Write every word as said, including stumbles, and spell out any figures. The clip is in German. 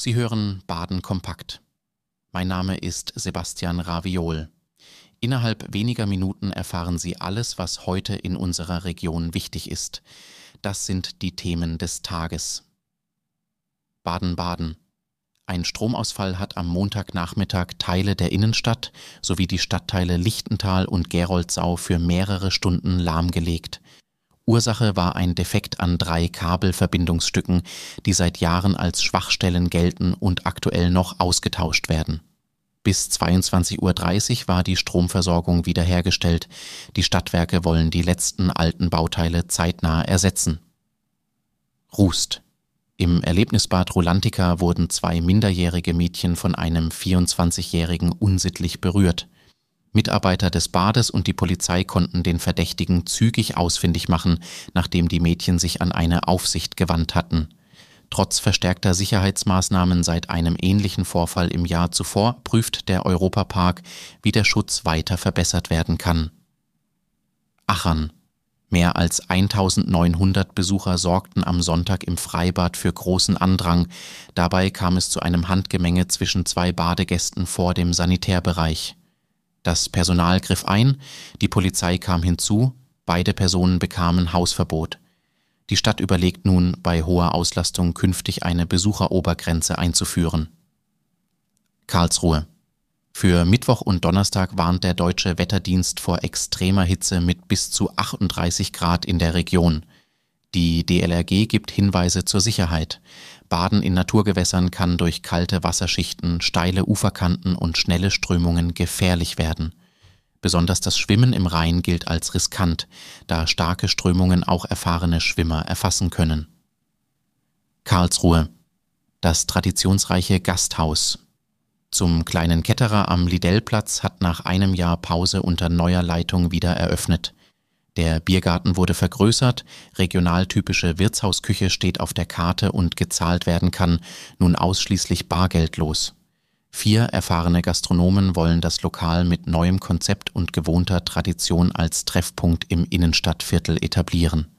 Sie hören Baden kompakt. Mein Name ist Sebastian Raviol. Innerhalb weniger Minuten erfahren Sie alles, was heute in unserer Region wichtig ist. Das sind die Themen des Tages. Baden-Baden. Ein Stromausfall hat am Montagnachmittag Teile der Innenstadt sowie die Stadtteile Lichtental und Geroldsau für mehrere Stunden lahmgelegt. Ursache war ein Defekt an drei Kabelverbindungsstücken, die seit Jahren als Schwachstellen gelten und aktuell noch ausgetauscht werden. Bis zweiundzwanzig Uhr dreißig war die Stromversorgung wiederhergestellt. Die Stadtwerke wollen die letzten alten Bauteile zeitnah ersetzen. Rust. Im Erlebnisbad Rulantica wurden zwei minderjährige Mädchen von einem vierundzwanzigjährigen unsittlich berührt. Mitarbeiter des Bades und die Polizei konnten den Verdächtigen zügig ausfindig machen, nachdem die Mädchen sich an eine Aufsicht gewandt hatten. Trotz verstärkter Sicherheitsmaßnahmen seit einem ähnlichen Vorfall im Jahr zuvor prüft der Europapark, wie der Schutz weiter verbessert werden kann. Achern. Mehr als eintausendneunhundert Besucher sorgten am Sonntag im Freibad für großen Andrang. Dabei kam es zu einem Handgemenge zwischen zwei Badegästen vor dem Sanitärbereich. Das Personal griff ein, die Polizei kam hinzu, beide Personen bekamen Hausverbot. Die Stadt überlegt nun, bei hoher Auslastung künftig eine Besucherobergrenze einzuführen. Karlsruhe. Für Mittwoch und Donnerstag warnt der Deutsche Wetterdienst vor extremer Hitze mit bis zu achtunddreißig Grad in der Region. Die D L R G gibt Hinweise zur Sicherheit. Baden in Naturgewässern kann durch kalte Wasserschichten, steile Uferkanten und schnelle Strömungen gefährlich werden. Besonders das Schwimmen im Rhein gilt als riskant, da starke Strömungen auch erfahrene Schwimmer erfassen können. Karlsruhe. Das traditionsreiche Gasthaus. Zum kleinen Ketterer am Lidellplatz hat nach einem Jahr Pause unter neuer Leitung wieder eröffnet. Der Biergarten wurde vergrößert, regionaltypische Wirtshausküche steht auf der Karte und gezahlt werden kann nun ausschließlich bargeldlos. Vier erfahrene Gastronomen wollen das Lokal mit neuem Konzept und gewohnter Tradition als Treffpunkt im Innenstadtviertel etablieren.